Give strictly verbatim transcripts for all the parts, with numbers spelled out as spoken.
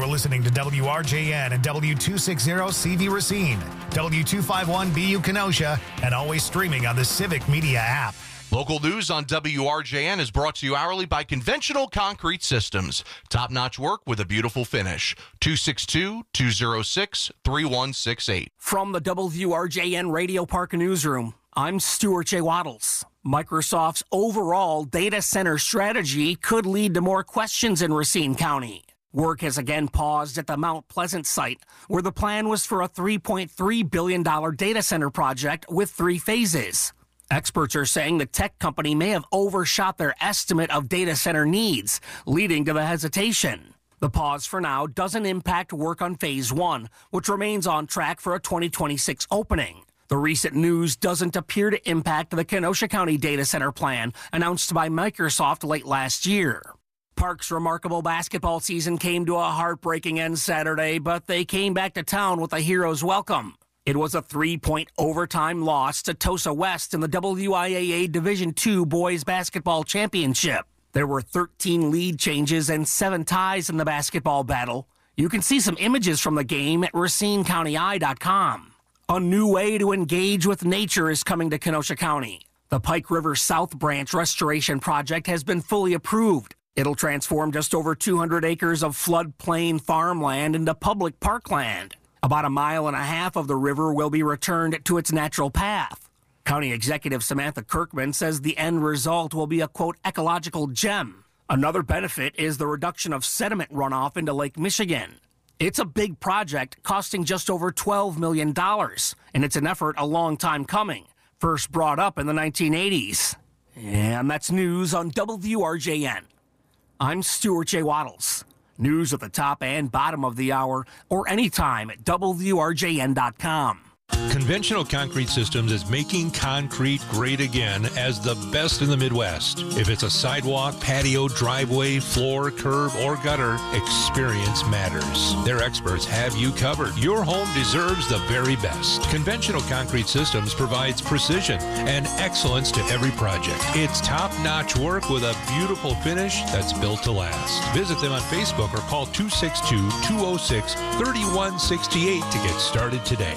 You are listening to W R J N and W two sixty C V Racine, W two fifty-one B U Kenosha, and always streaming on the Civic Media app. Local news on W R J N is brought to you hourly by Conventional Concrete Systems. Top-notch work with a beautiful finish. two six two, two oh six, three one six eight. From the W R J N Radio Park Newsroom, I'm Stuart J. Waddles. Microsoft's overall data center strategy could lead to more questions in Racine County. Work has again paused at the Mount Pleasant site, where the plan was for a three point three billion dollars data center project with three phases. Experts are saying the tech company may have overshot their estimate of data center needs, leading to the hesitation. The pause for now doesn't impact work on phase one, which remains on track for a twenty twenty-six opening. The recent news doesn't appear to impact the Kenosha County data center plan announced by Microsoft late last year. Park's remarkable basketball season came to a heartbreaking end Saturday, but they came back to town with a hero's welcome. It was a three-point overtime loss to Tosa West in the W I A A Division two Boys Basketball Championship. There were thirteen lead changes and seven ties in the basketball battle. You can see some images from the game at Racine County Eye dot com. A new way to engage with nature is coming to Kenosha County. The Pike River South Branch Restoration Project has been fully approved. It'll transform just over two hundred acres of floodplain farmland into public parkland. About a mile and a half of the river will be returned to its natural path. County Executive Samantha Kirkman says the end result will be a, quote, ecological gem. Another benefit is the reduction of sediment runoff into Lake Michigan. It's a big project costing just over twelve million dollars, and it's an effort a long time coming, first brought up in the nineteen eighties. And that's news on W R J N. I'm Stuart J. Waddles. News at the top and bottom of the hour, or anytime at W R J N dot com. Conventional Concrete Systems is making concrete great again as the best in the Midwest. If it's a sidewalk, patio, driveway, floor, curb, or gutter, experience matters. Their experts have you covered. Your home deserves the very best. Conventional Concrete Systems provides precision and excellence to every project. It's top-notch work with a beautiful finish that's built to last. Visit them on Facebook or call two six two, two oh six, three one six eight to get started today.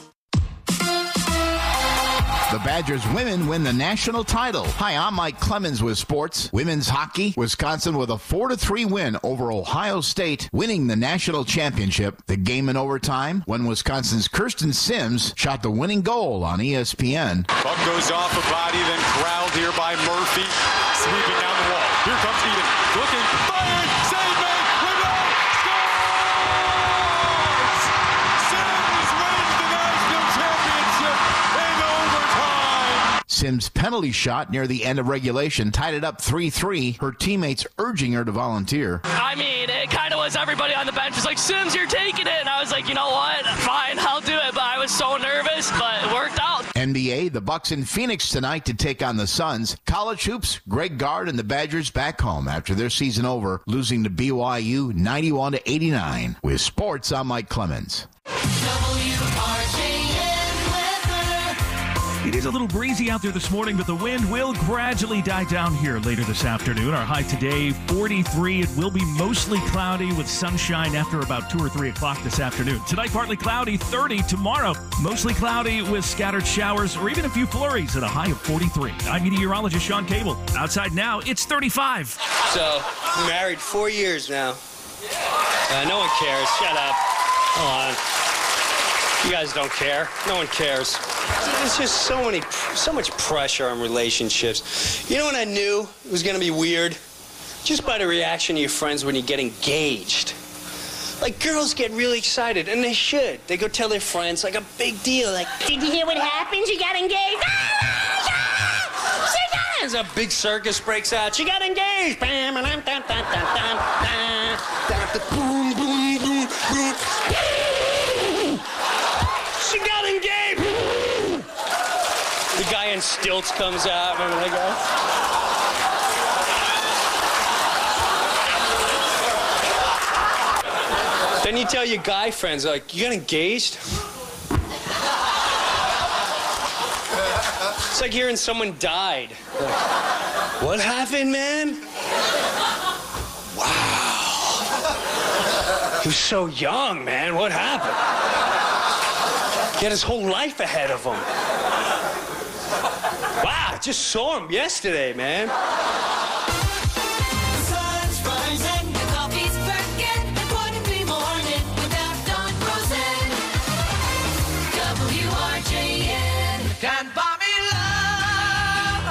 The Badgers women win the national title. Hi, I'm Mike Clemens with sports. Women's hockey, Wisconsin with a four to three win over Ohio State, winning the national championship. The game in overtime when Wisconsin's Kirsten Sims shot the winning goal on E S P N. Puck goes off a body, then corralled here by Murphy. Sweeping down the wall. Here comes Eden. Looking, firing, save made, rebound, scores! Sims wins the national championship in overtime. Sims' penalty shot near the end of regulation tied it up three three, her teammates urging her to volunteer. I mean, it kind of was everybody on the bench was like, Sims, you're taking it. And I was like, you know what? Fine, I'll do it. But I was so nervous, but it worked out. N B A, the Bucks in Phoenix tonight to take on the Suns. College hoops, Greg Gard and the Badgers back home after their season over, losing to B Y U ninety-one to eighty-nine. With sports, I'm Mike Clemens. It is a little breezy out there this morning, but the wind will gradually die down here later this afternoon. Our high today, forty-three. It will be mostly cloudy with sunshine after about two or three o'clock this afternoon. Tonight, partly cloudy, thirty. Tomorrow, mostly cloudy with scattered showers or even a few flurries at a high of forty-three. I'm meteorologist Sean Cable. Outside now, it's thirty-five. So, married four years now. Uh, no one cares. Shut up. Hold on. You guys don't care. No one cares. There's just so many, so much pressure on relationships. You know when I knew it was going to be weird? Just by the reaction of your friends when you get engaged. Like, girls get really excited, and they should. They go tell their friends, like, a big deal. Like, did you hear what happened? She got engaged. She got As a big circus breaks out. She got engaged. Boom, boom, boom, boom. She got engaged. The guy in stilts comes out. Remember that guy? Then you tell your guy friends, like, you got engaged? It's like hearing someone died. Like, what happened, man? Wow. He was so young, man. What happened? He had his whole life ahead of him. Wow, I just saw him yesterday, man. Can't buy me love,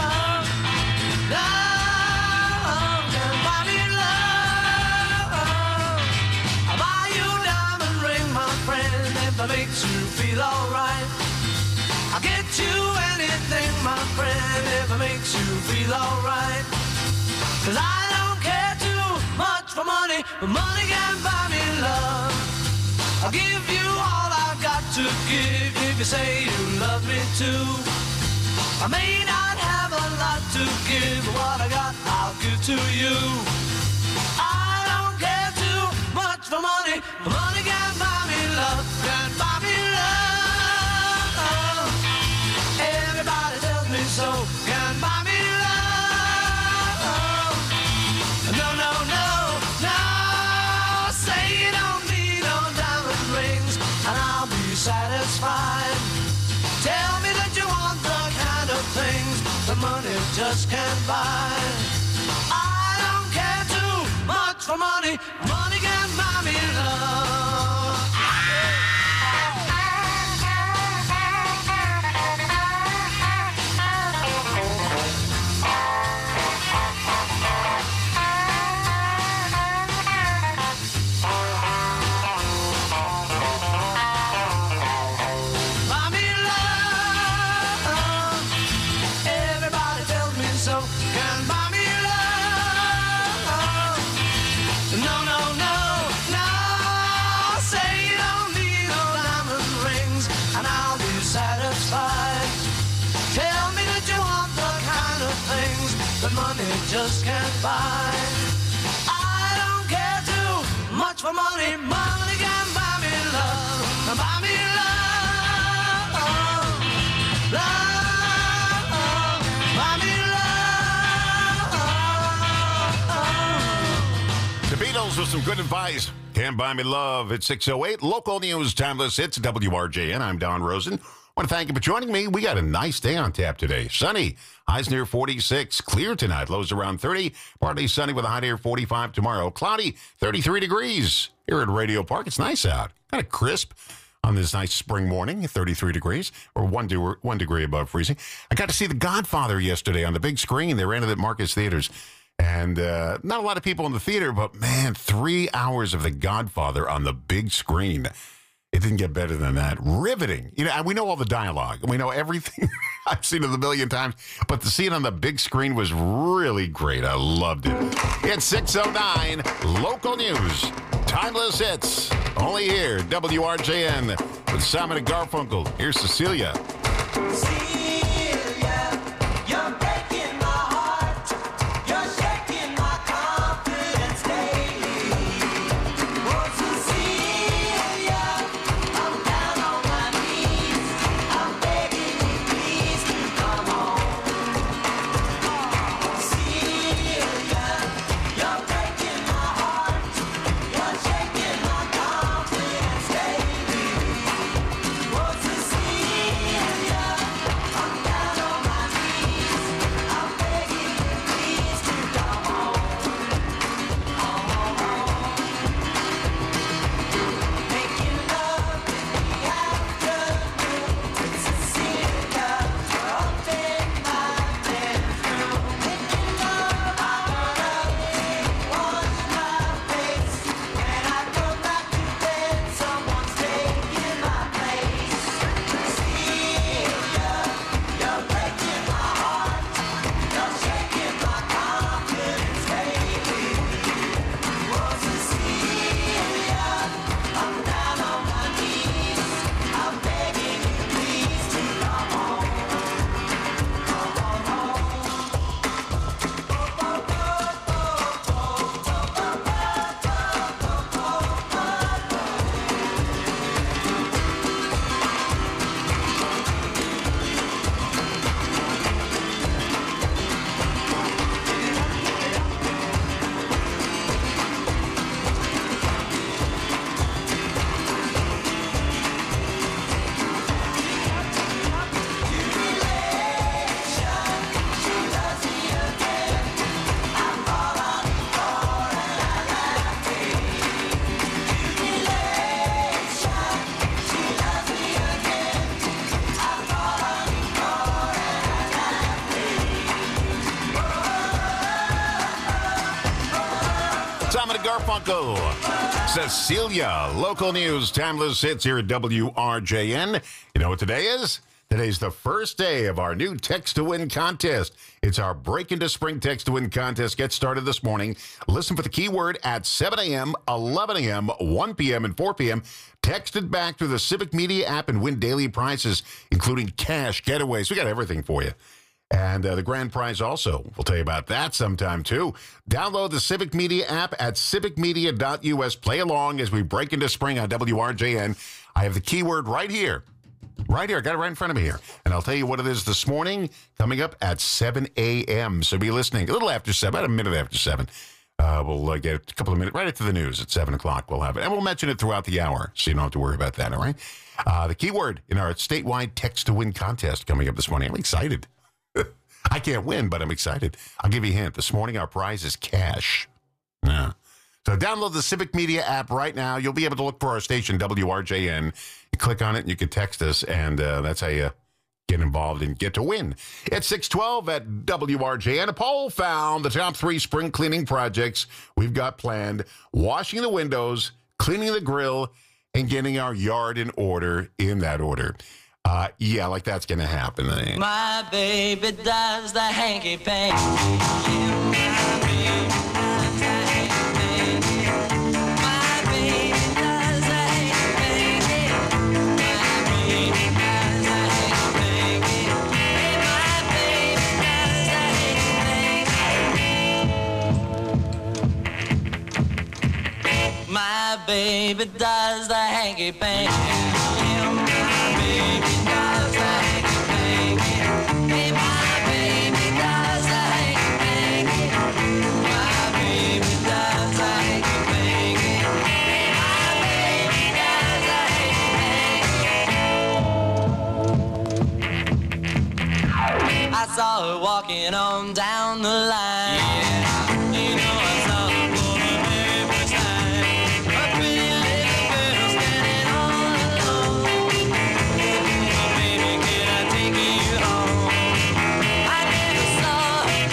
love, can't buy me love. I'll buy you a diamond ring, my friend, if that makes you feel alright. I'll get you anything, my friend, if it makes you feel alright. Cause I don't care too much for money, but money can't buy me love. I'll give you all I've got to give if you say you love me too. I may not have a lot to give, but what I got I'll give to you. I don't care too much for money, but money can't buy me love, can't buy me love. Everybody tells me so, can't buy me love. No, no, no, no, say you don't need no diamond rings and I'll be satisfied. Tell me that you want the kind of things that money just can't buy. I don't care too much for money, money can't buy me love. That money just can't buy. I don't care too much for money. Money can buy me love. Buy me love. Love. Buy me love. The Beatles with some good advice. Can't buy me love. It's six oh eight. Local news, timeless hits, W R J N. I'm Don Rosen. I want to thank you for joining me. We got a nice day on tap today. Sunny, highs near forty-six. Clear tonight, lows around thirty. Partly sunny with a high near forty-five tomorrow. Cloudy, thirty-three degrees. Here at Radio Park, it's nice out. Kind of crisp on this nice spring morning, thirty-three degrees, or one, de- one degree above freezing. I got to see The Godfather yesterday on the big screen. They ran it at Marcus Theaters. And uh, not a lot of people in the theater, but, man, three hours of The Godfather on the big screen. It didn't get better than that. Riveting. You know, we know all the dialogue. We know everything. I've seen it a million times. But to see it on the big screen was really great. I loved it. It's six oh nine, local news. Timeless hits. Only here, W R J N with Simon and Garfunkel. Here's Cecilia. Cecilia, you're breaking my heart. You're shaking my confidence daily. Oh, Cecilia, I'm down on my knees. I'm begging you, please, to come home. Cecilia, you're breaking my heart. You're shaking my confidence daily. Oh, Cecilia, Garfunkel. Cecilia, local news, timeless hits here at W R J N. You know what today is? Today's the first day of our new Text to Win contest. It's our Break into Spring Text to Win contest. Get started this morning. Listen for the keyword at seven a.m., eleven a.m., one p.m., and four p.m. Text it back through the Civic Media app and win daily prizes, including cash, getaways. We got everything for you. And uh, the grand prize also. We'll tell you about that sometime, too. Download the Civic Media app at civic media dot u s. Play along as we break into spring on W R J N. I have the keyword right here. Right here. I got it right in front of me here. And I'll tell you what it is this morning, coming up at seven a.m. So be listening a little after seven, about a minute after seven. Uh, we'll uh, get a couple of minutes right after the news at seven o'clock. We'll have it. And we'll mention it throughout the hour, so you don't have to worry about that, all right? Uh, the keyword in our statewide Text to Win contest coming up this morning. I'm excited. I can't win, but I'm excited. I'll give you a hint. This morning, our prize is cash. Yeah. So download the Civic Media app right now. You'll be able to look for our station, W R J N. You click on it, and you can text us, and uh, that's how you get involved and get to win. It's six twelve at W R J N. A poll found the top three spring cleaning projects we've got planned: washing the windows, cleaning the grill, and getting our yard in order in that order. Uh, yeah, like that's going to happen. My baby does the hanky-panky. My baby does the hanky-panky. My baby does the hanky-panky. My baby does the hanky-panky. Hey, my baby does the hanky-panky. My baby does the hanky-panky. I saw her walking on down the line. Yeah. You know I saw her for the very first time. A pretty little girl standing all alone. Oh, baby, can I take you home? I never saw her,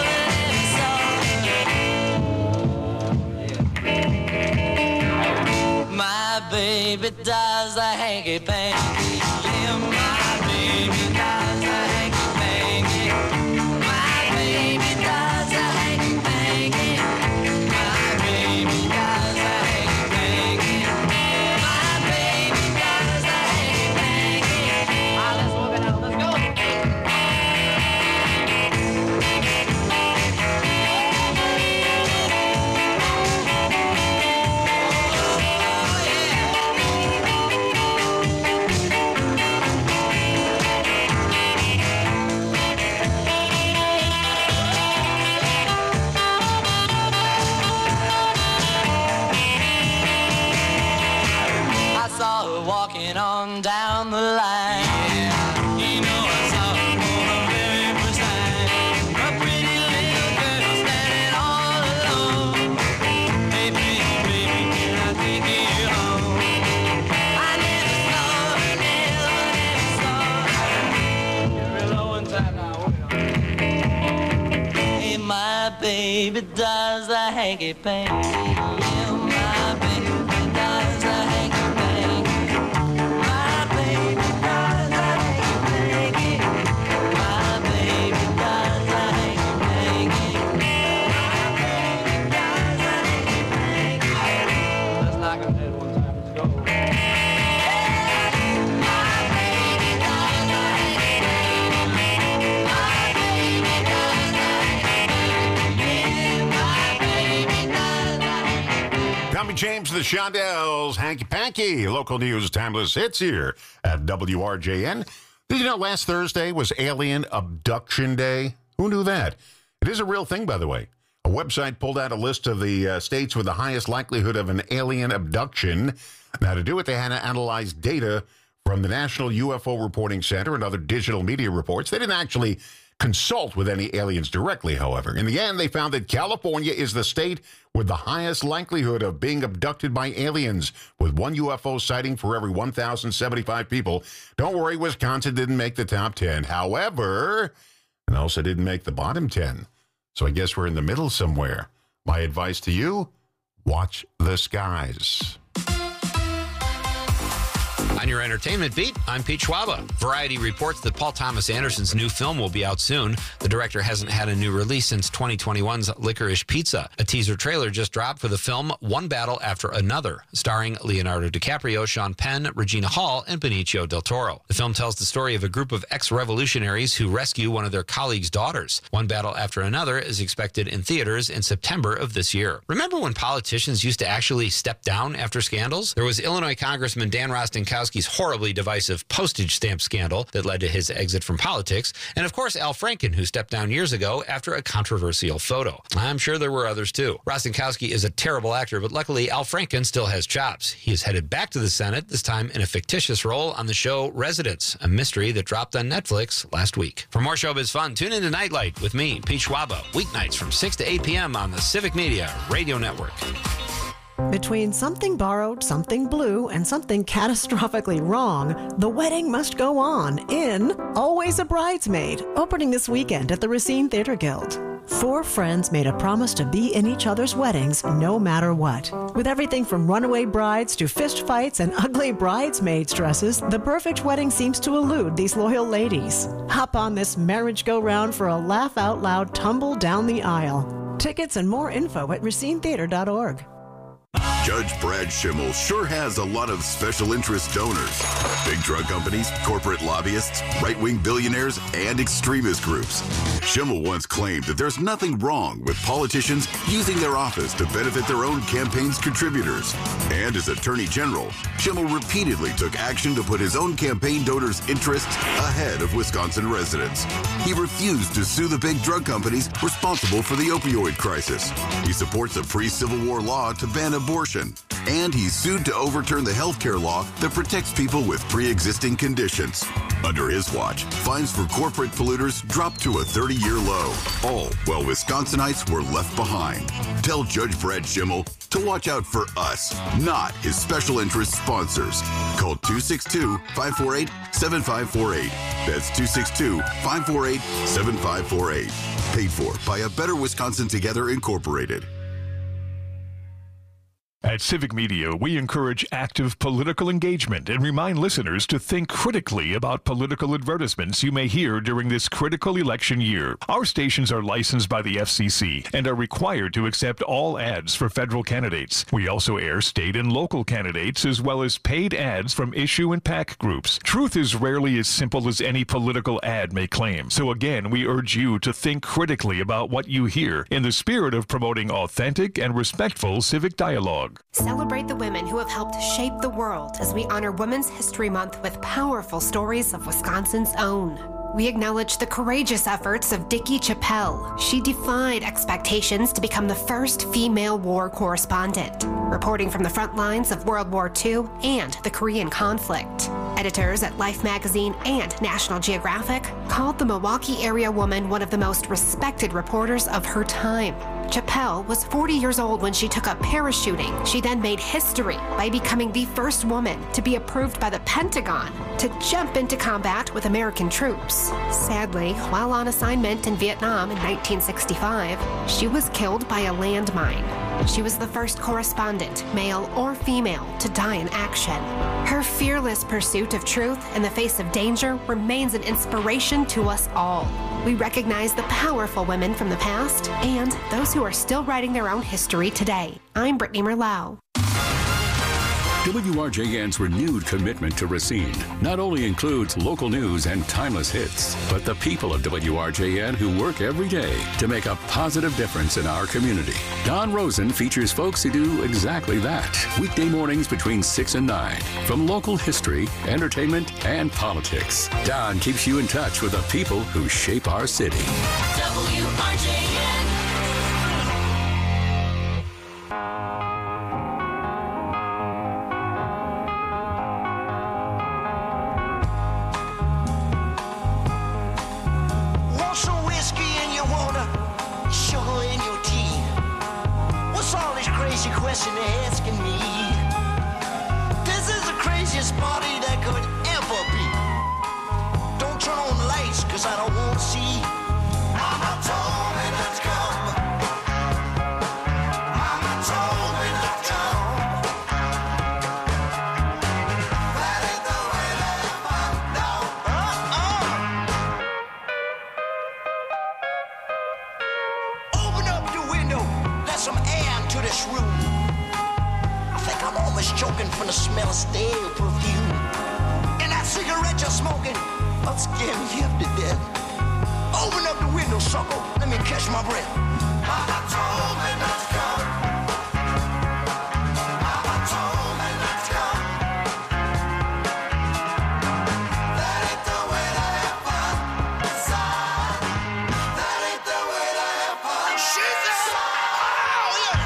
never saw her. My baby does the hanky-panky. Yeah, my baby does the hanky-panky. On down the line. Yeah. You know I saw her for the very first time. A pretty little girl standing all alone. Hey, baby, baby, can I take you home? I never saw her, never, never saw her. You're real low in time now. Hey, my baby does the hanky-panky. Yeah, my baby does the hanky-panky. James the Shondells, Hanky Panky, local news, timeless hits here at W R J N. Did you know last Thursday was Alien Abduction Day? Who knew that? It is a real thing, by the way. A website pulled out a list of the uh, states with the highest likelihood of an alien abduction. Now, to do it, they had to analyze data from the National U F O Reporting Center and other digital media reports. They didn't actually consult with any aliens directly, however. In the end, they found that California is the state with the highest likelihood of being abducted by aliens, with one U F O sighting for every one thousand seventy-five people. Don't worry, Wisconsin didn't make the top ten. However, it also didn't make the bottom ten. So I guess we're in the middle somewhere. My advice to you, Watch the skies. On your entertainment beat, I'm Pete Schwaba. Variety reports that Paul Thomas Anderson's new film will be out soon. The director hasn't had a new release since twenty twenty-one's Licorice Pizza. A teaser trailer just dropped for the film One Battle After Another, starring Leonardo DiCaprio, Sean Penn, Regina Hall, and Benicio del Toro. The film tells the story of a group of ex-revolutionaries who rescue one of their colleagues' daughters. One Battle After Another is expected in theaters in September of this year. Remember when politicians used to actually step down after scandals? There was Illinois Congressman Dan Rostenkowski's horribly divisive postage stamp scandal that led to his exit from politics, and of course Al Franken, who stepped down years ago after a controversial photo. I'm sure there were others too. Rostenkowski is a terrible actor, but luckily Al Franken still has chops. He is headed back to the Senate, this time in a fictitious role on the show Residence, a mystery that dropped on Netflix last week. For more showbiz fun, tune into Nightlight with me, Pete Schwaba, weeknights from six to eight p.m. on the Civic Media Radio Network. Between something borrowed, something blue, and something catastrophically wrong, the wedding must go on in Always a Bridesmaid, opening this weekend at the Racine Theater Guild. Four friends made a promise to be in each other's weddings no matter what. With everything from runaway brides to fist fights and ugly bridesmaids' dresses, the perfect wedding seems to elude these loyal ladies. Hop on this marriage go-round for a laugh-out-loud tumble down the aisle. Tickets and more info at racine theater dot org. Judge Brad Schimmel sure has a lot of special interest donors. Big drug companies, corporate lobbyists, right-wing billionaires, and extremist groups. Schimmel once claimed that there's nothing wrong with politicians using their office to benefit their own campaign's contributors. And as Attorney General, Schimmel repeatedly took action to put his own campaign donors' interests ahead of Wisconsin residents. He refused to sue the big drug companies responsible for the opioid crisis. He supports a pre-Civil War law to ban abortion. And he's sued to overturn the health care law that protects people with pre-existing conditions. Under his watch, fines for corporate polluters dropped to a thirty-year low, all while Wisconsinites were left behind. Tell Judge Brad Schimmel to watch out for us, not his special interest sponsors. Call two six two, five four eight, seven five four eight. That's two six two, five four eight, seven five four eight. Paid for by A Better Wisconsin Together, Incorporated. At Civic Media, we encourage active political engagement and remind listeners to think critically about political advertisements you may hear during this critical election year. Our stations are licensed by the F C C and are required to accept all ads for federal candidates. We also air state and local candidates as well as paid ads from issue and PAC groups. Truth is rarely as simple as any political ad may claim. So again, we urge you to think critically about what you hear in the spirit of promoting authentic and respectful civic dialogue. Celebrate the women who have helped shape the world as we honor Women's History Month with powerful stories of Wisconsin's own. We acknowledge the courageous efforts of Dickie Chappelle. She defied expectations to become the first female war correspondent, reporting from the front lines of World War Two and the Korean conflict. Editors at Life magazine and National Geographic called the Milwaukee area woman one of the most respected reporters of her time. Chappelle was forty years old when she took up parachuting. She then made history by becoming the first woman to be approved by the Pentagon to jump into combat with American troops. Sadly, while on assignment in Vietnam in nineteen sixty-five, she was killed by a landmine. She was the first correspondent, male or female, to die in action. Her fearless pursuit of truth in the face of danger remains an inspiration to us all. We recognize the powerful women from the past and those who are still writing their own history today. I'm Brittany Merlau. W R J N's renewed commitment to Racine not only includes local news and timeless hits, but the people of W R J N who work every day to make a positive difference in our community. Don Rosen features folks who do exactly that. Weekday mornings between six and nine. From local history, entertainment, and politics, Don keeps you in touch with the people who shape our city. W R J N. Question they're asking me. This is the craziest party that could ever be. Don't turn on the lights, cause I don't want to see. Mama told me not to come. Mama told me not smell of stale perfume. And that cigarette you're smoking, I'll scare me up to death. Open up the window, sucker, let me catch my breath. Mama told me not to come. Mama told me not to come. That ain't the way to have fun. Son, that ain't the way to have fun. She said, oh, yeah.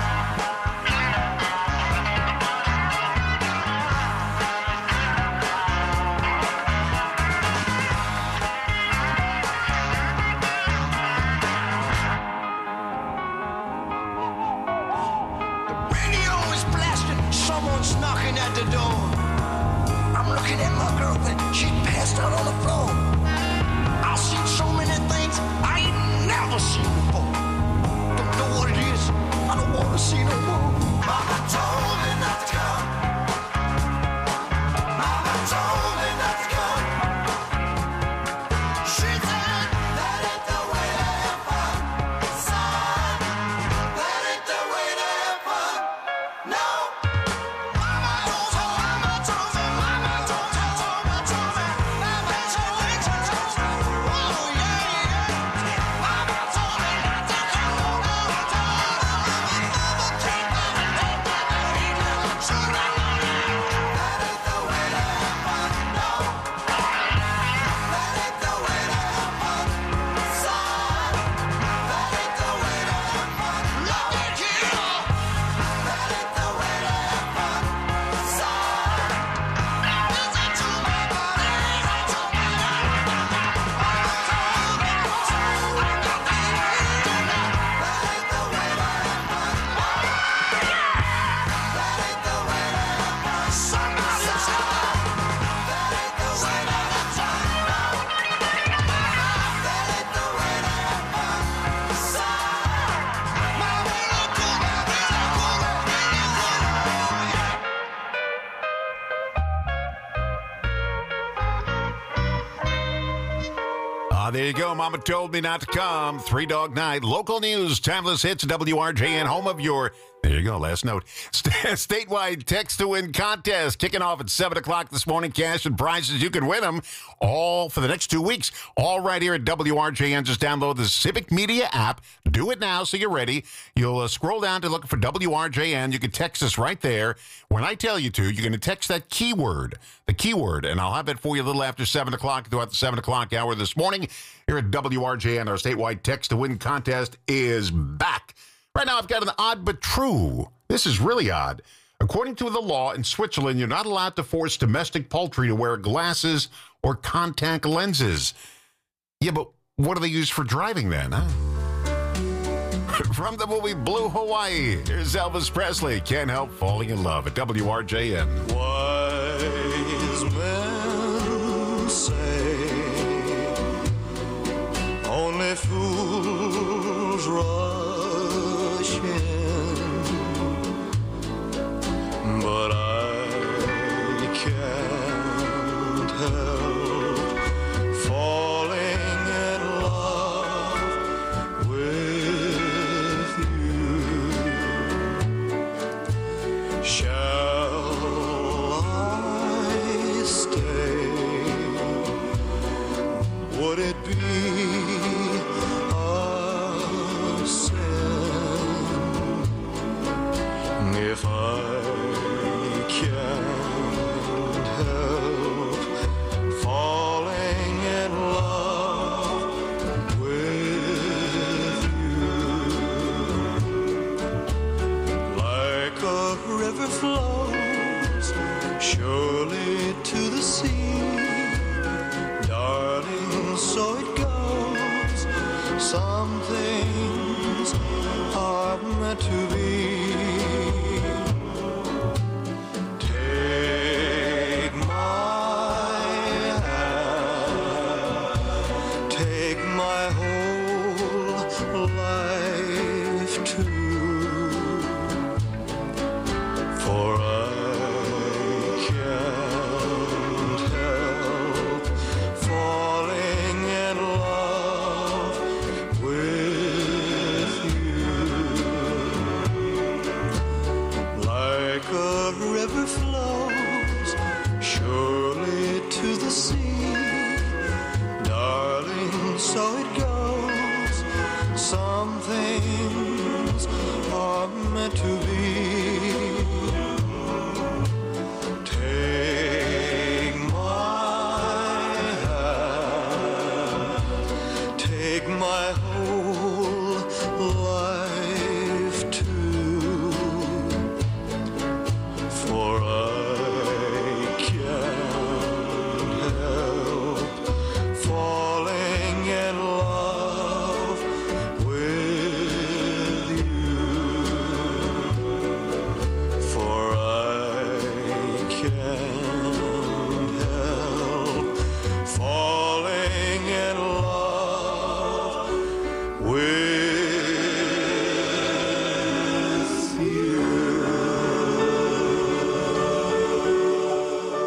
Someone's knocking at the door. I'm looking at my girlfriend. She passed out on the floor. I've seen so many things I ain't never seen before. Don't know what it is. I don't want to see no more. Mama told me not to come. Mama told me not to come. She said that ain't the way to have fun. Son, that ain't the way to have fun. No. There you go. Mama told me not to come. Three Dog Night. Local news. Timeless hits. W R J N. Home of your... There you go. Last note. Statewide text to win contest. Kicking off at seven o'clock this morning. Cash and prizes. You can win them all for the next two weeks. All right here at W R J N. Just download the Civic Media app. Do it now so you're ready. You'll uh, scroll down to look for W R J N. You can text us right there. When I tell you to, you're going to text that keyword. The keyword. And I'll have it for you a little after seven o'clock throughout the seven o'clock hour this morning. Here at W R J N, our statewide text to win contest is back. Right now, I've got an odd but true. This is really odd. According to the law in Switzerland, you're not allowed to force domestic poultry to wear glasses or contact lenses. Yeah, but what do they use for driving then, huh? From the movie Blue Hawaii, here's Elvis Presley. Can't help falling in love at W R J N. Wise men say only fools rush in, but I can't help falling in love with you. Shall I stay? Would it be if I can't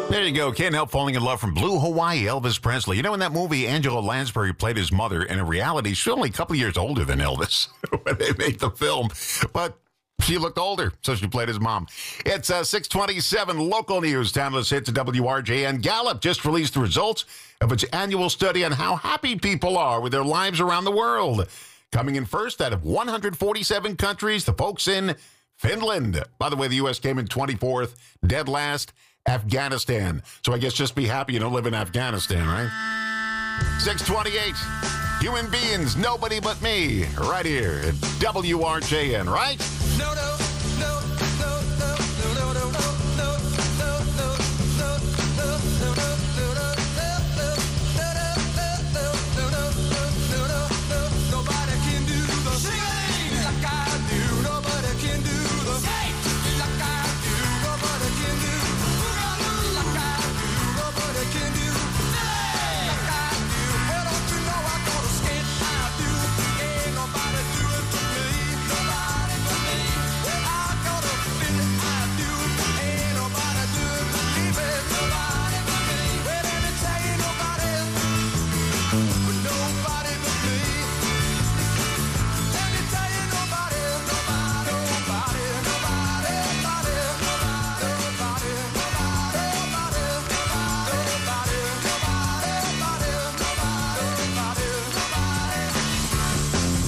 There you go. Can't help falling in love from Blue Hawaii, Elvis Presley. You know, in that movie, Angela Lansbury played his mother. In reality, she's only a couple years older than Elvis when they made the film. But she looked older, so she played his mom. It's uh, six twenty-seven local news. Timeless hits at W R J N. Gallup just released the results of its annual study on how happy people are with their lives around the world. Coming in first out of one hundred forty-seven countries, the folks in Finland. By the way, the U S came in twenty-fourth, dead last, Afghanistan. So I guess just be happy you don't live in Afghanistan, right? six twenty-eight. Human beings, nobody but me, right here at W R J N, right? No, no, no, no, no, no, no, no, no, nobody can do the sing like I do. Nobody can do the skate like I do. Nobody can do like I do. Nobody can do like I do. Well, don't you know I go to skate? I do. Ain't nobody do it for me. Nobody but me. Well, I go to fit it. I do. Ain't nobody do it for me, baby. Nobody but me. Well, let me tell you, nobody, but nobody but me. Let me tell you, nobody, nobody, nobody, nobody, nobody, nobody, nobody, nobody, nobody, nobody, nobody, nobody.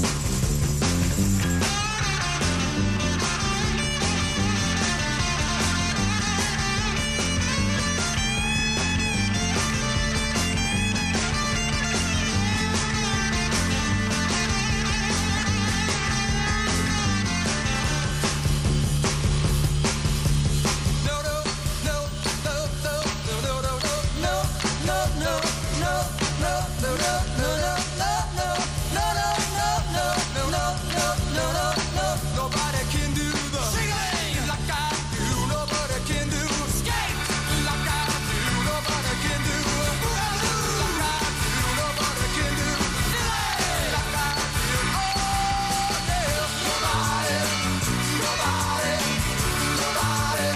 Nobody can do the sing like I do. Nobody can do skate like I do. Nobody can do like I do. Nobody can do like I do. Oh yeah, nobody, nobody, nobody,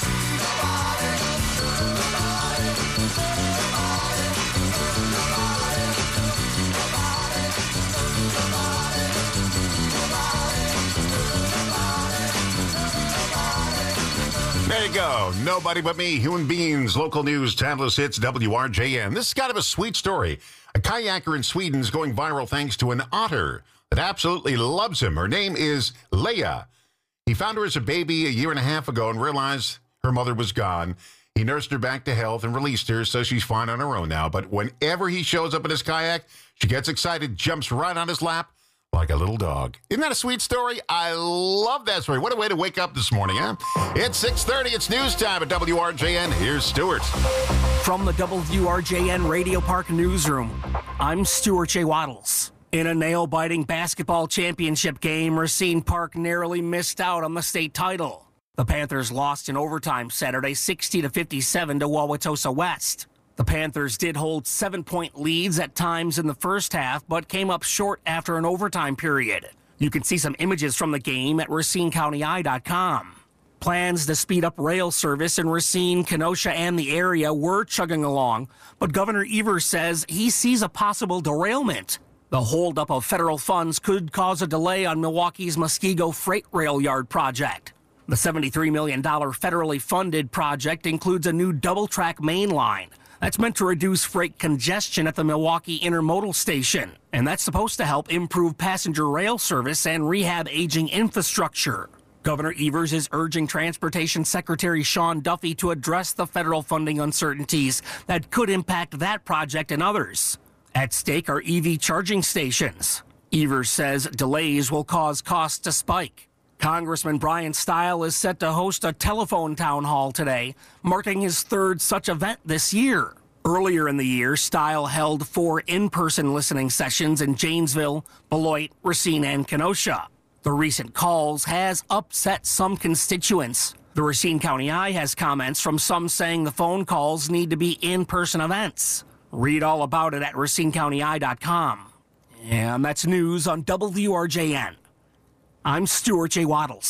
There you go. Nobody but me. Human beings. Local news. Timeless hits. W R J N. This is kind of a sweet story. A kayaker in Sweden is going viral thanks to an otter that absolutely loves him. Her name is Leia. He found her as a baby a year and a half ago and realized her mother was gone. He nursed her back to health and released her, so she's fine on her own now. But whenever he shows up in his kayak, she gets excited, jumps right on his lap like a little dog. Isn't that a sweet story? I love that story. What a way to wake up this morning, huh? It's six thirty. It's news time at W R J N. Here's Stuart. From the W R J N Radio Park newsroom, I'm Stuart J. Waddles. In a nail-biting basketball championship game, Racine Park narrowly missed out on the state title. The Panthers lost in overtime Saturday sixty to fifty-seven to Wauwatosa West. The Panthers did hold seven-point leads at times in the first half, but came up short after an overtime period. You can see some images from the game at Racine County Eye dot com. Plans to speed up rail service in Racine, Kenosha, and the area were chugging along, but Governor Evers says he sees a possible derailment. The holdup of federal funds could cause a delay on Milwaukee's Muskego Freight Rail Yard project. The seventy-three million dollars federally funded project includes a new double-track main line that's meant to reduce freight congestion at the Milwaukee Intermodal Station, and that's supposed to help improve passenger rail service and rehab aging infrastructure. Governor Evers is urging Transportation Secretary Sean Duffy to address the federal funding uncertainties that could impact that project and others. At stake are E V charging stations. Evers says delays will cause costs to spike. Congressman Brian Stile is set to host a telephone town hall today, marking his third such event this year. Earlier in the year, Stile held four in-person listening sessions in Janesville, Beloit, Racine, and Kenosha. The recent calls has upset some constituents. The Racine County Eye has comments from some saying the phone calls need to be in-person events. Read all about it at Racine County Eye dot com. And that's news on W R J N. I'm Stuart J. Waddles.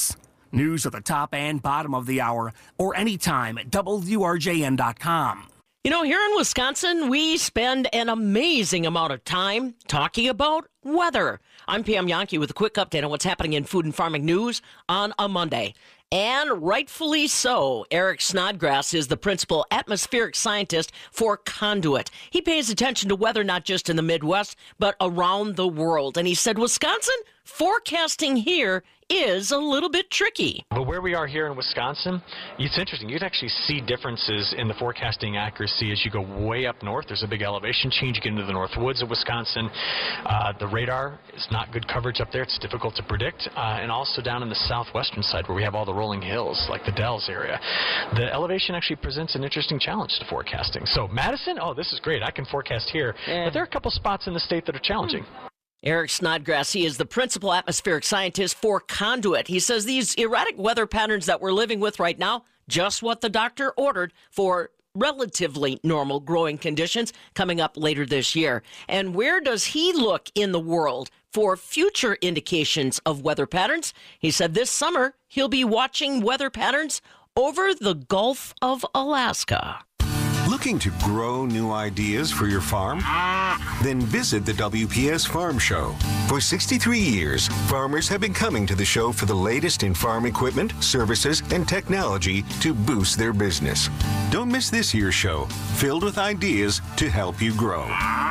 News at the top and bottom of the hour, or anytime at W R J N dot com. You know, here in Wisconsin, we spend an amazing amount of time talking about weather. I'm Pam Yankee with a quick update on what's happening in food and farming news on a Monday. And rightfully so, Eric Snodgrass is the principal atmospheric scientist for Conduit. He pays attention to weather not just in the Midwest, but around the world. And he said, Wisconsin, forecasting here is a little bit tricky. But where we are here in Wisconsin, it's interesting. You'd actually see differences in the forecasting accuracy as you go way up north. There's a big elevation change. You get into the north woods of Wisconsin. Uh, the radar is not good coverage up there. It's difficult to predict. Uh, and also down in the southwestern side where we have all the rolling hills, like the Dells area. The elevation actually presents an interesting challenge to forecasting. So Madison, oh, this is great. I can forecast here. Yeah. But there are a couple spots in the state that are challenging. Hmm. Eric Snodgrass, he is the principal atmospheric scientist for Conduit. He says these erratic weather patterns that we're living with right now, just what the doctor ordered for relatively normal growing conditions coming up later this year. And where does he look in the world for future indications of weather patterns? He said this summer he'll be watching weather patterns over the Gulf of Alaska. Looking to grow new ideas for your farm? Then visit the W P S Farm Show. For sixty-three years, farmers have been coming to the show for the latest in farm equipment, services, and technology to boost their business. Don't miss this year's show, filled with ideas to help you grow.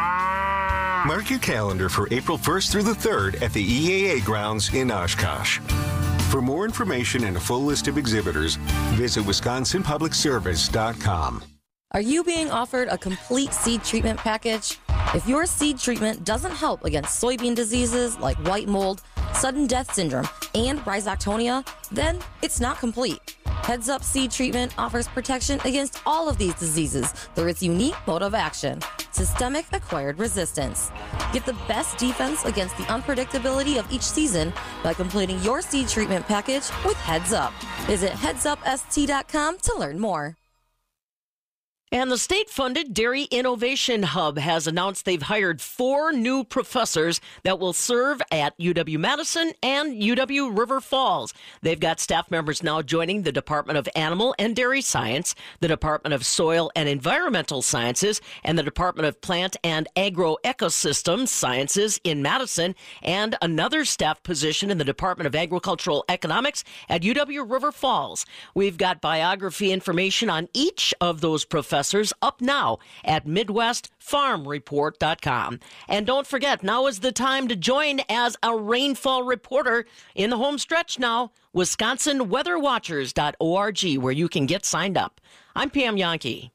Mark your calendar for April first through the third at the E A A grounds in Oshkosh. For more information and a full list of exhibitors, visit wisconsin public service dot com. Are you being offered a complete seed treatment package? If your seed treatment doesn't help against soybean diseases like white mold, sudden death syndrome, and rhizoctonia, then it's not complete. Heads Up Seed Treatment offers protection against all of these diseases through its unique mode of action, systemic acquired resistance. Get the best defense against the unpredictability of each season by completing your seed treatment package with Heads Up. Visit heads up s t dot com to learn more. And the state-funded Dairy Innovation Hub has announced they've hired four new professors that will serve at U W-Madison and U W-River Falls. They've got staff members now joining the Department of Animal and Dairy Science, the Department of Soil and Environmental Sciences, and the Department of Plant and Agroecosystem Sciences in Madison, and another staff position in the Department of Agricultural Economics at U W-River Falls. We've got biography information on each of those professors up now at midwest farm report dot com. And don't forget, now is the time to join as a rainfall reporter in the home stretch now, wisconsin weather watchers dot org, where you can get signed up. I'm Pam Yankee.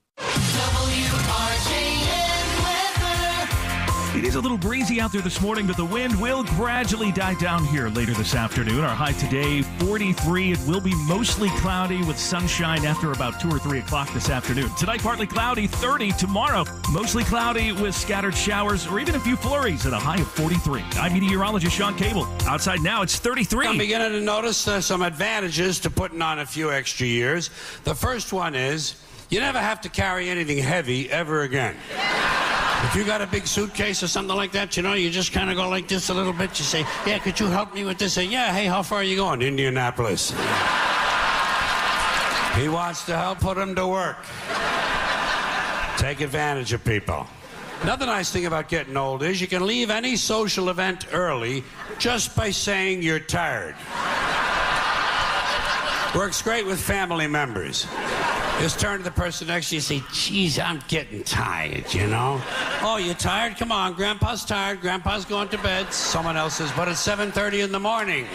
It is a little breezy out there this morning, but the wind will gradually die down here later this afternoon. Our high today, forty-three. It will be mostly cloudy with sunshine after about two or three o'clock this afternoon. Tonight, partly cloudy, thirty. Tomorrow, mostly cloudy with scattered showers or even a few flurries at a high of forty-three. I'm meteorologist Sean Cable. Outside now, it's thirty-three. I'm beginning to notice uh, some advantages to putting on a few extra years. The first one is you never have to carry anything heavy ever again. If you got a big suitcase or something like that, you know, you just kind of go like this a little bit. You say, yeah, could you help me with this? Say, yeah, hey, how far are you going? Indianapolis. He wants to help put him to work. Take advantage of people. Another nice thing about getting old is you can leave any social event early just by saying you're tired. Works great with family members. Just turn to the person next to you and say, geez, I'm getting tired, you know? Oh, you tired? Come on, Grandpa's tired. Grandpa's going to bed. Someone else says, but it's seven thirty in the morning.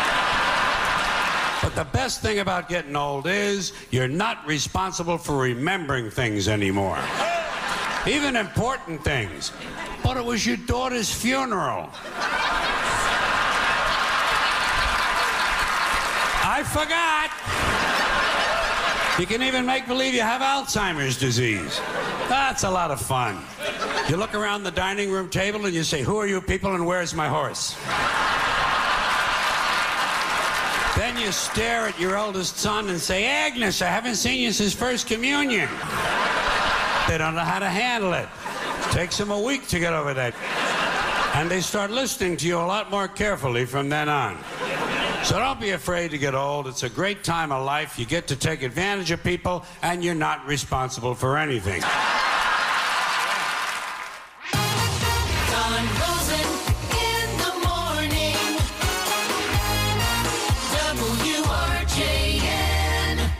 But the best thing about getting old is you're not responsible for remembering things anymore. Even important things. But it was your daughter's funeral. I forgot. You can even make believe you have Alzheimer's disease. That's a lot of fun. You look around the dining room table and you say, who are you people and where's my horse? Then you stare at your eldest son and say, Agnes, I haven't seen you since First Communion. They don't know how to handle it. Takes them a week to get over that. And they start listening to you a lot more carefully from then on. So don't be afraid to get old. It's a great time of life. You get to take advantage of people, and you're not responsible for anything. Don Rosen in the morning. W R J N.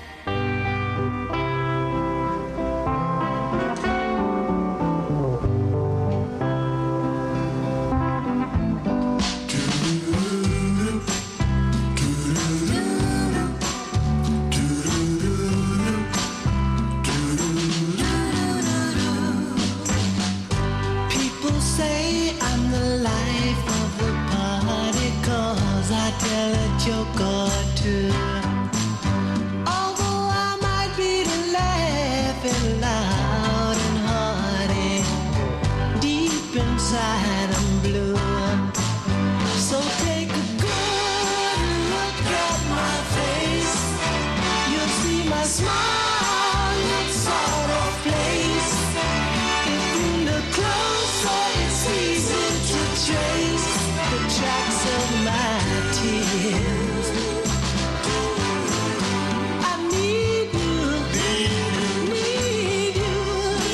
People say I'm the life of the party, 'cause I tell a joke or two. Although I might be laughing loud and hearty, deep inside I'm blue. So take a good look at my face. You'll see my smile looks sort of place. If you look closer, it's easy to trace the tracks of my tears. I need you, need you.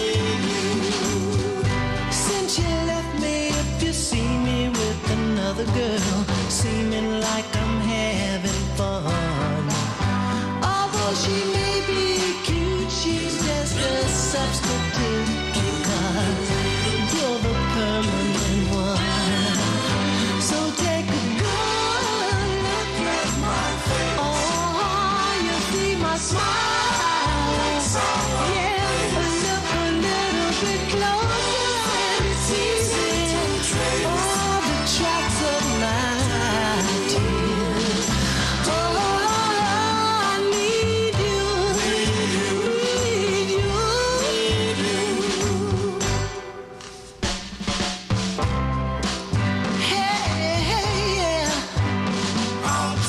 Since you left me, if you see me with another girl, seeming like I'm having fun. Although she may be cute, she's just a substitute, because you're the permanent one. So take a good look at my face. Oh, you see my smile. Yeah, look a little bit closer and it's easy to trace all the tracks of my tears. Oh, I need you, need you. Hey, hey, yeah. I'm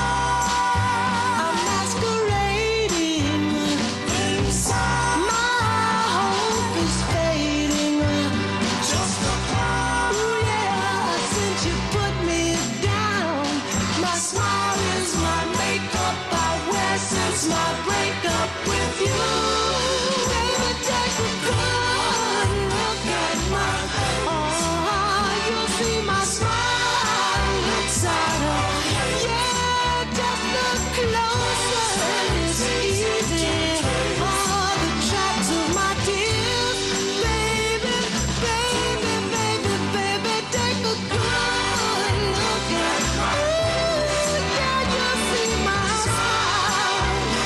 masquerading inside. My hope is fading. Just a cloud. Ooh, yeah. Since you put me down, my smile is my makeup I wear since my breakup with you. Baby, take a good look at my face. Oh, you'll see my smile inside of. Yeah, just look closer and it's easy. All the tracks of my tears. Baby, baby, baby, baby, take a good look at my face. Yeah, you'll see my smile.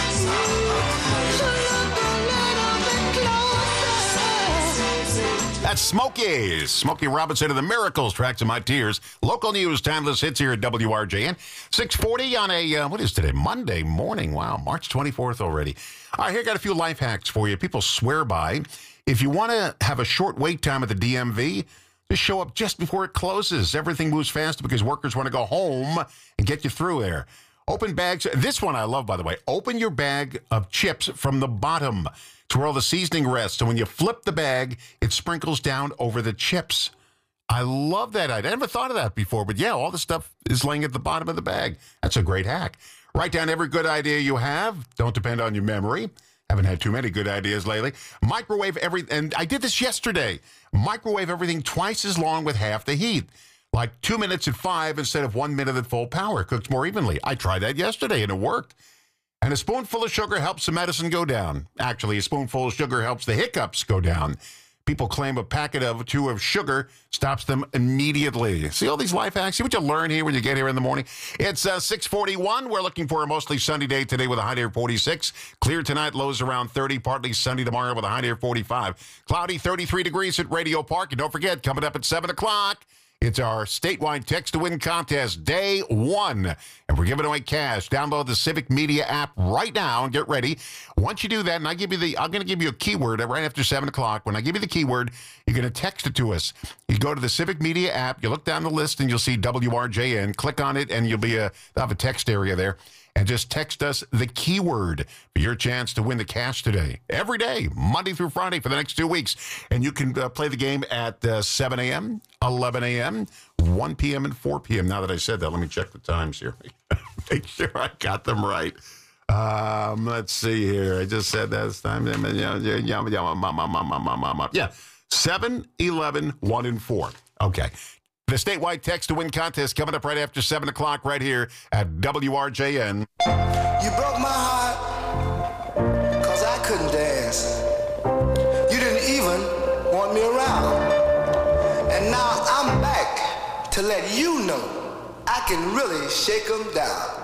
Look a little bit closer. That's Smokey. Smokey Robinson of the Miracles, Tracks of My Tears. Local news, timeless hits here at W R J N. six forty on a, uh, what is today? Monday morning. Wow, March twenty-fourth already. All right, here, got a few life hacks for you. People swear by. If you want to have a short wait time at the D M V, just show up just before it closes. Everything moves faster because workers want to go home and get you through there. Open bags. This one I love, by the way. Open your bag of chips from the bottom to where all the seasoning rests. So when you flip the bag, it sprinkles down over the chips. I love that idea. I never thought of that before, but yeah, all the stuff is laying at the bottom of the bag. That's a great hack. Write down every good idea you have. Don't depend on your memory. Haven't had too many good ideas lately. Microwave everything, and I did this yesterday. Microwave everything twice as long with half the heat. Like two minutes at five instead of one minute at full power. Cooks more evenly. I tried that yesterday, and it worked. And a spoonful of sugar helps the medicine go down. Actually, a spoonful of sugar helps the hiccups go down. People claim a packet of two of sugar stops them immediately. See all these life hacks? See what you learn here when you get here in the morning? It's uh, six forty-one. We're looking for a mostly sunny day today with a high near forty-six. Clear tonight, lows around thirty. Partly sunny tomorrow with a high near forty-five. Cloudy, thirty-three degrees at Radio Park. And don't forget, coming up at seven o'clock, it's our statewide text to win contest, day one. And we're giving away cash. Download the Civic Media app right now and get ready. Once you do that, and I give you the, I'm going to give you a keyword right after seven o'clock. When I give you the keyword, you're going to text it to us. You go to the Civic Media app, you look down the list, and you'll see W R J N. Click on it, and you'll be a, they'll have a text area there. and just text us the keyword for your chance to win the cash today. Every day, Monday through Friday for the next two weeks. And you can uh, play the game at uh, seven a.m., eleven a.m., one p.m., and four p.m. Now that I said that, let me check the times here. Make sure I got them right. Um, let's see here. I just said that this time. Yeah, seven, eleven, one, and four. Okay. The statewide text to win contest coming up right after seven o'clock right here at W R J N. You broke my heart because I couldn't dance. You didn't even want me around. And now I'm back to let you know I can really shake them down.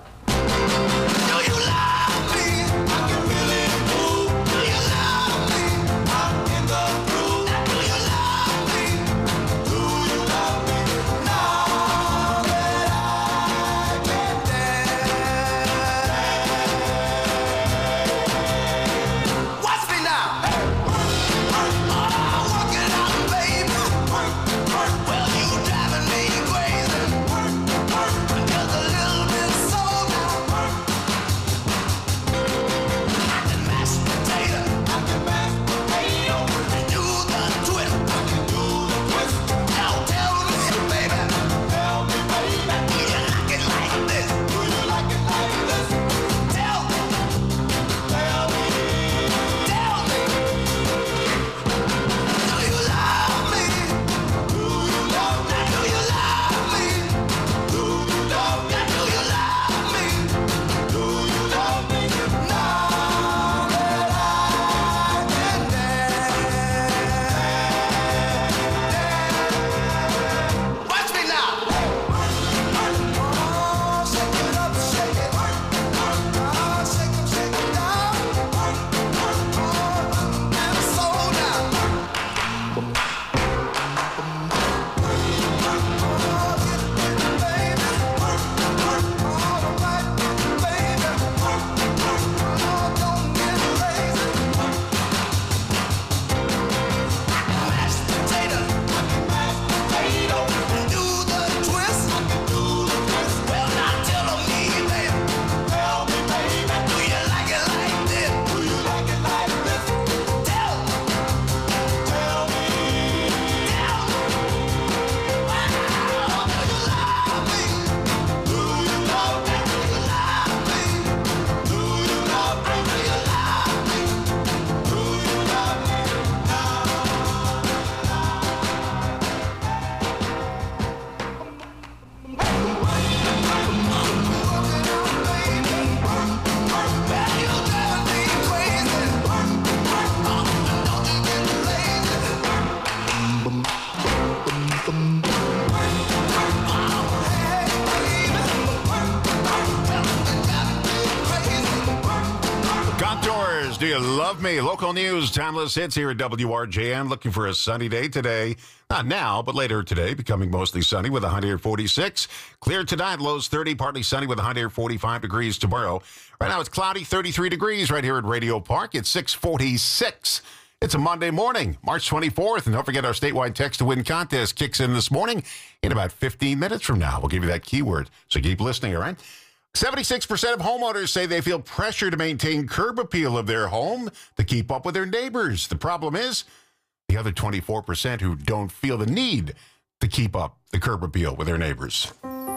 Do you love me? Local news, timeless hits here at W R J N. Looking for a sunny day today. Not now, but later today. Becoming mostly sunny with a high near forty-six. Clear tonight, lows thirty. Partly sunny with a high near forty-five degrees tomorrow. Right now it's cloudy, thirty-three degrees right here at Radio Park. It's six forty-six. It's a Monday morning, March twenty-fourth. And don't forget our statewide text to win contest kicks in this morning in about fifteen minutes from now. We'll give you that keyword. So keep listening, all right? seventy-six percent of homeowners say they feel pressure to maintain curb appeal of their home to keep up with their neighbors. The problem is the other twenty-four percent who don't feel the need to keep up the curb appeal with their neighbors.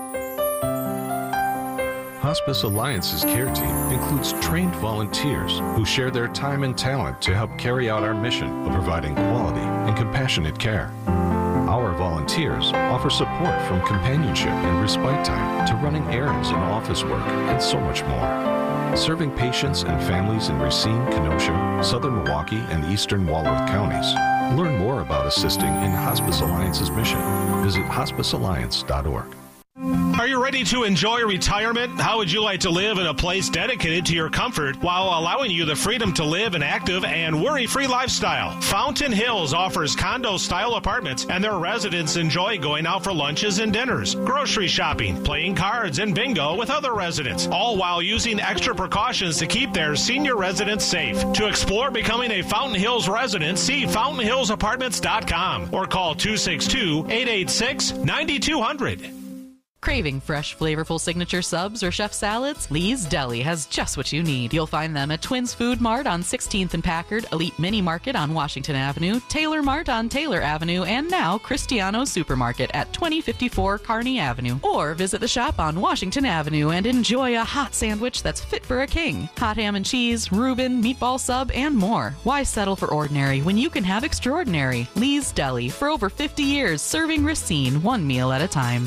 Hospice Alliance's care team includes trained volunteers who share their time and talent to help carry out our mission of providing quality and compassionate care. Our volunteers offer support from companionship and respite time to running errands and office work and so much more. Serving patients and families in Racine, Kenosha, Southern Milwaukee, and Eastern Walworth counties. Learn more about assisting in Hospice Alliance's mission. Visit hospice alliance dot org. Are you ready to enjoy retirement? How would you like to live in a place dedicated to your comfort while allowing you the freedom to live an active and worry-free lifestyle? Fountain Hills offers condo-style apartments, and their residents enjoy going out for lunches and dinners, grocery shopping, playing cards, and bingo with other residents, all while using extra precautions to keep their senior residents safe. To explore becoming a Fountain Hills resident, see fountain hills apartments dot com or call two six two, eight eight six, nine two zero zero. Craving fresh, flavorful signature subs or chef salads? Lee's Deli has just what you need. You'll find them at Twins Food Mart on sixteenth and Packard, Elite Mini Market on Washington Avenue, Taylor Mart on Taylor Avenue, and now Cristiano Supermarket at twenty fifty-four Kearney Avenue. Or visit the shop on Washington Avenue and enjoy a hot sandwich that's fit for a king. Hot ham and cheese, Reuben, meatball sub, and more. Why settle for ordinary when you can have extraordinary? Lee's Deli, for over fifty years, serving Racine one meal at a time.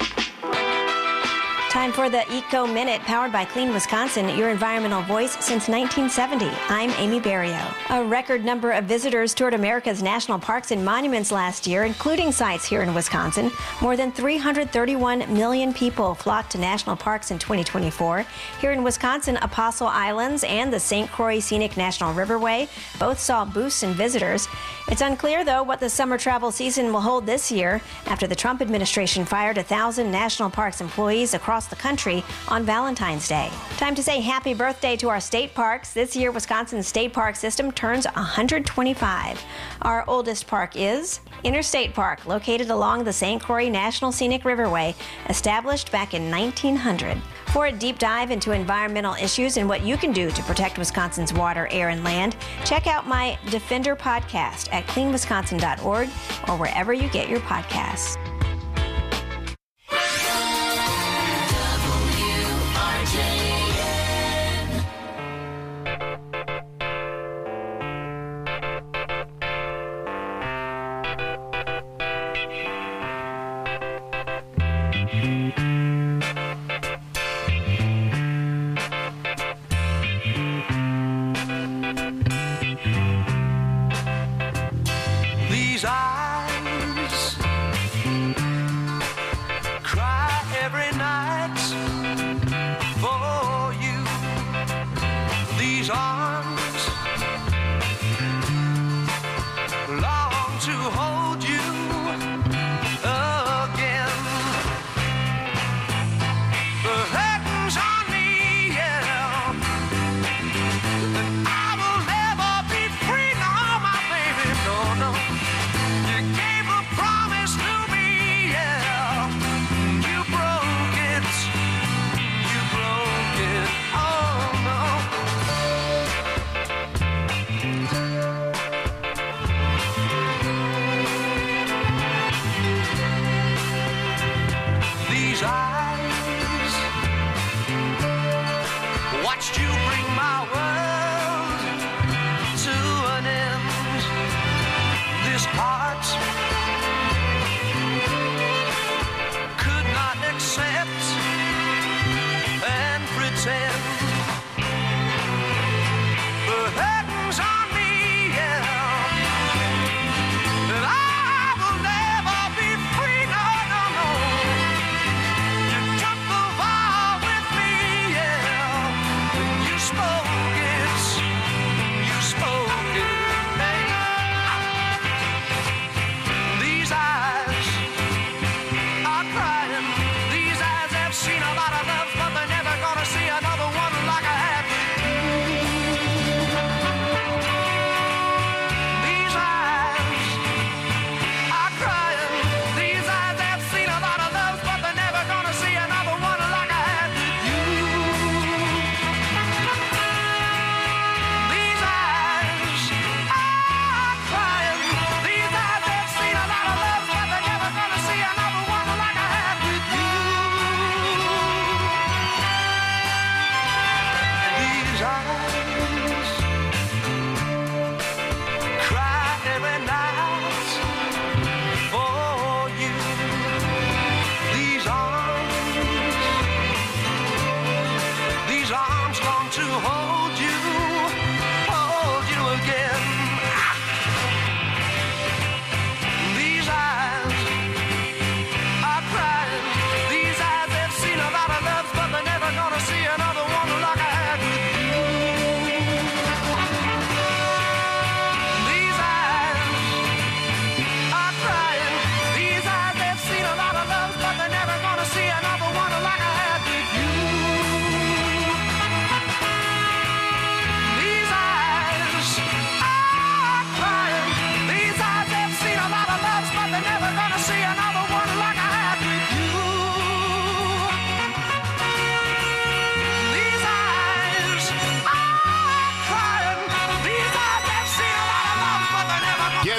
Time for the Eco Minute, powered by Clean Wisconsin, your environmental voice since nineteen seventy. I'm Amy Barrio. A record number of visitors toured America's national parks and monuments last year, including sites here in Wisconsin. More than three hundred thirty-one million people flocked to national parks in twenty twenty-four. Here in Wisconsin, Apostle Islands and the Saint Croix Scenic National Riverway both saw boosts in visitors. It's unclear, though, what the summer travel season will hold this year after the Trump administration fired one thousand national parks employees across the country on Valentine's Day. Time to say happy birthday to our state parks. This year, Wisconsin's state park system turns one hundred twenty-five. Our oldest park is Interstate Park, located along the Saint Croix National Scenic Riverway, established back in nineteen hundred. For a deep dive into environmental issues and what you can do to protect Wisconsin's water, air, and land, check out my Defender podcast at clean wisconsin dot org or wherever you get your podcasts. These eyes cry every night for you. These arms long to hold you again. The curtains on me, yeah. And I will never be free, no, my baby, no, no. You gave a promise to me, yeah. You broke it, you broke it, oh no. These eyes watched you bring my world to an end. This heart could not accept and pretend. The curtains on me, yeah. And I will never be free, no, no, no. You took the vow with me, yeah. And you spoke it, you spoke it, hey.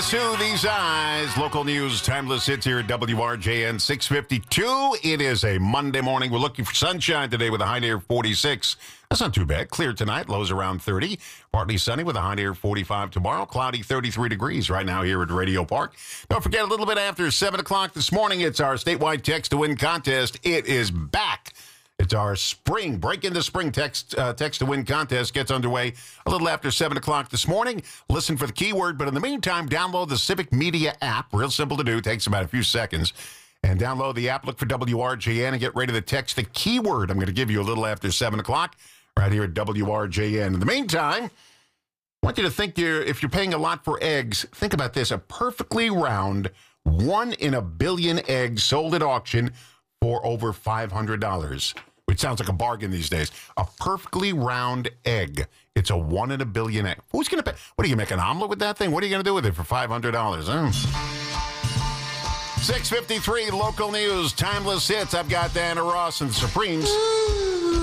Guess who? These eyes. Local news, timeless hits here at W R J N six fifty-two. It is a Monday morning. We're looking for sunshine today with a high near forty-six. That's not too bad. Clear tonight, lows around thirty. Partly sunny with a high near forty-five tomorrow. Cloudy thirty-three degrees right now here at Radio Park. Don't forget, a little bit after seven o'clock this morning, it's our statewide text to win contest. It is back. It's our spring, break into spring text uh, text to win contest gets underway a little after seven o'clock this morning. Listen for the keyword, but in the meantime, download the Civic Media app. Real simple to do. Takes about a few seconds. And download the app, look for W R J N, and get ready to text the keyword I'm going to give you a little after seven o'clock right here at W R J N. In the meantime, I want you to think you're, if you're paying a lot for eggs, think about this. A perfectly round, one in a billion eggs sold at auction for over five hundred dollars. Which sounds like a bargain these days. A perfectly round egg. It's a one in a billion egg. Who's going to pay? What, are you going to make an omelet with that thing? What are you going to do with it for five hundred dollars? Huh? six fifty-three, local news, timeless hits. I've got Diana Ross and the Supremes. Ooh,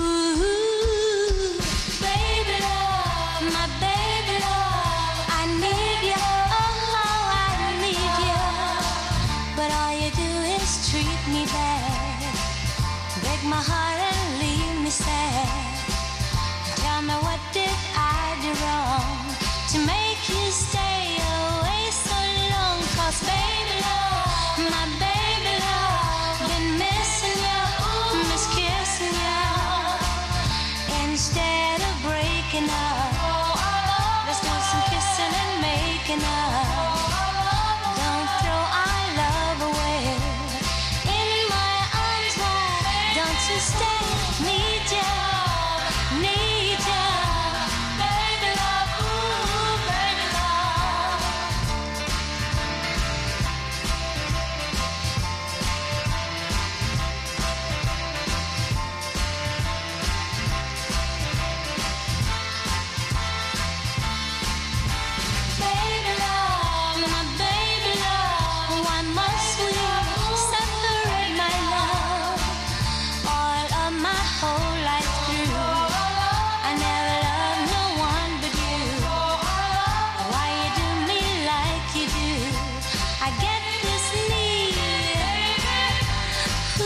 baby love, my baby love, I need you, oh, I need you. But all you do is treat me bad, break my heart and leave me sad. Tell me, what did I do wrong to make you stay away so long? 'Cause baby love, my baby love, been missing you, miss kissing you. Instead of breaking up, let's do some kissing and making up. Don't throw our love away. In my arms wide, don't you stay. Need you, need you, baby love, ooh, baby love. Baby love, my baby love, why must we separate, my love? All of my whole life through, I never loved no one but you. Why you do me like you do? I get this need, ooh,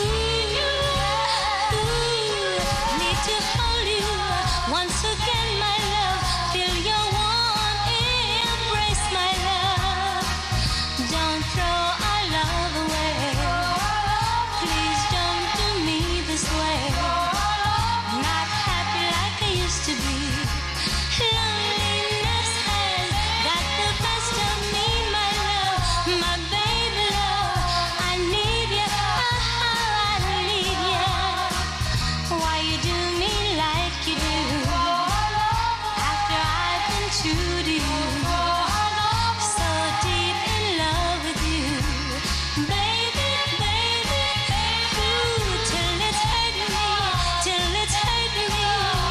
ooh, need to hold you once again, my love. Feel your warm embrace, my love. Don't throw our love away. Please don't do me this way. Not happy like I used to be. Loneliness has got the best of me, my love. My baby love, I need you, oh, I need you. Why you do me like you do? After I've been true to you, so deep in love with you, baby, baby, ooh, till it's hurt me, till it's hurt me,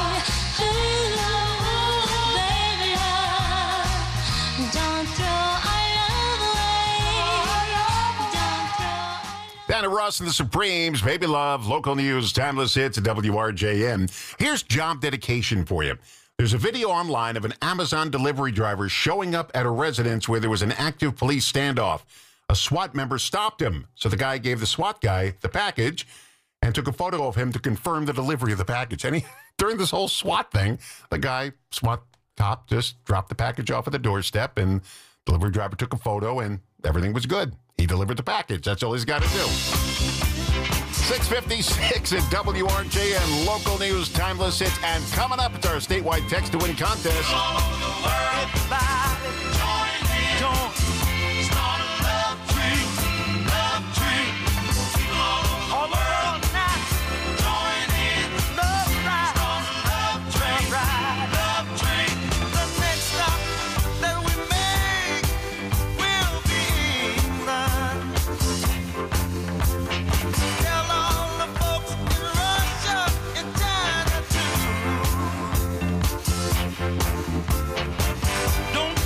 ooh, baby love, don't throw our love away, don't throw. Diana Ross and the Supremes, Baby Love, local news, timeless hits at W R J N. Here's job dedication for you. There's a video online of an Amazon delivery driver showing up at a residence where there was an active police standoff. A SWAT member stopped him, so the guy gave the SWAT guy the package and took a photo of him to confirm the delivery of the package. And he, during this whole SWAT thing, the guy, SWAT cop, just dropped the package off at the doorstep, and the delivery driver took a photo, and everything was good. He delivered the package. That's all he's got to do. six fifty-six at W R J N, local news, timeless hits, and coming up, it's our statewide text to win contest. Don't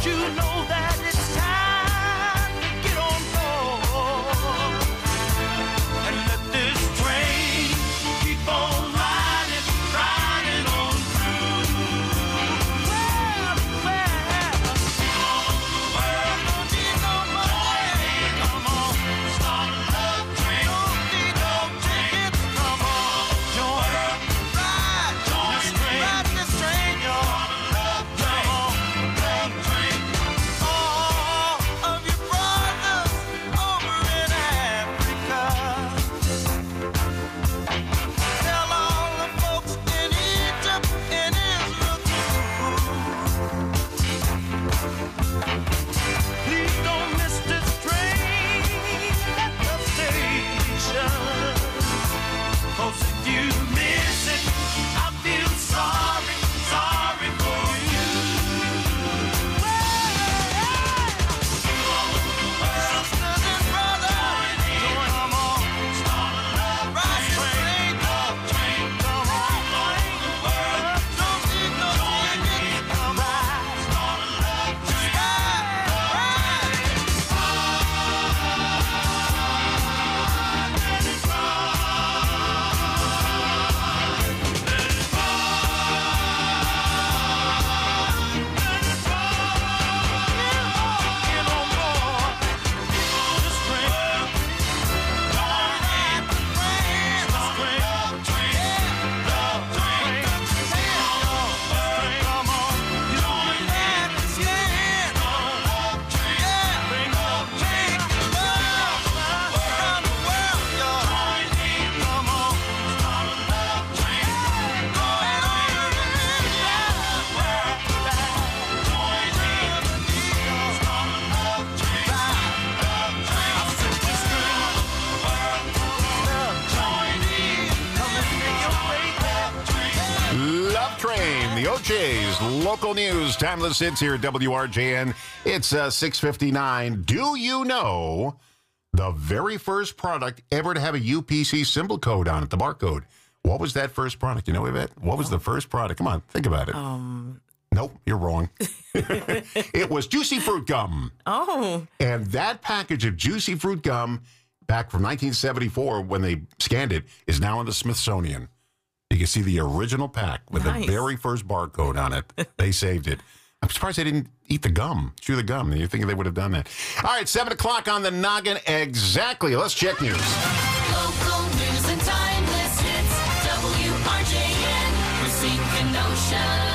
the O J's local news, timeless hits here at W R J N. It's uh, six fifty-nine. Do you know the very first product ever to have a U P C symbol code on it, the barcode? What was that first product? You know, Yvette? What was the first product? Come on, think about it. Um. Nope, you're wrong. It was Juicy Fruit Gum. Oh. And that package of Juicy Fruit Gum, back from nineteen seventy-four when they scanned it, is now in the Smithsonian. You can see the original pack with Nice. the very first barcode on it. They saved it. I'm surprised they didn't eat the gum, chew the gum. You think they would have done that. All right, seven o'clock on the noggin. Exactly. Let's check news. Local news and timeless hits. W R J N, Racine, Kenosha.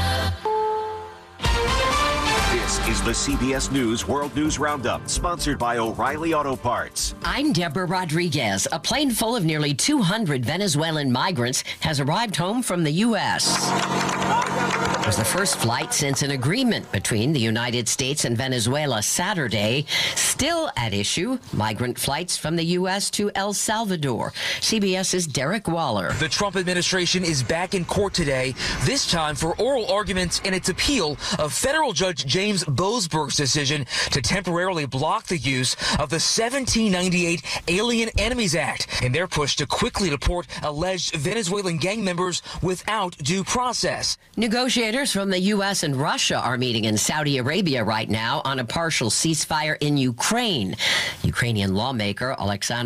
This is the C B S News World News Roundup, sponsored by O'Reilly Auto Parts. I'm Deborah Rodriguez. A plane full of nearly two hundred Venezuelan migrants has arrived home from the U S It was the first flight since an agreement between the United States and Venezuela Saturday. Still at issue, migrant flights from the U S to El Salvador. CBS's Derek Waller. The Trump administration is back in court today, this time for oral arguments in its appeal of federal Judge James Boasberg's decision to temporarily block the use of the seventeen ninety-eight Alien Enemies Act in their push to quickly deport alleged Venezuelan gang members without due process. Negotiators from the U S and Russia are meeting in Saudi Arabia right now on a partial ceasefire in Ukraine. Ukrainian lawmaker Alexander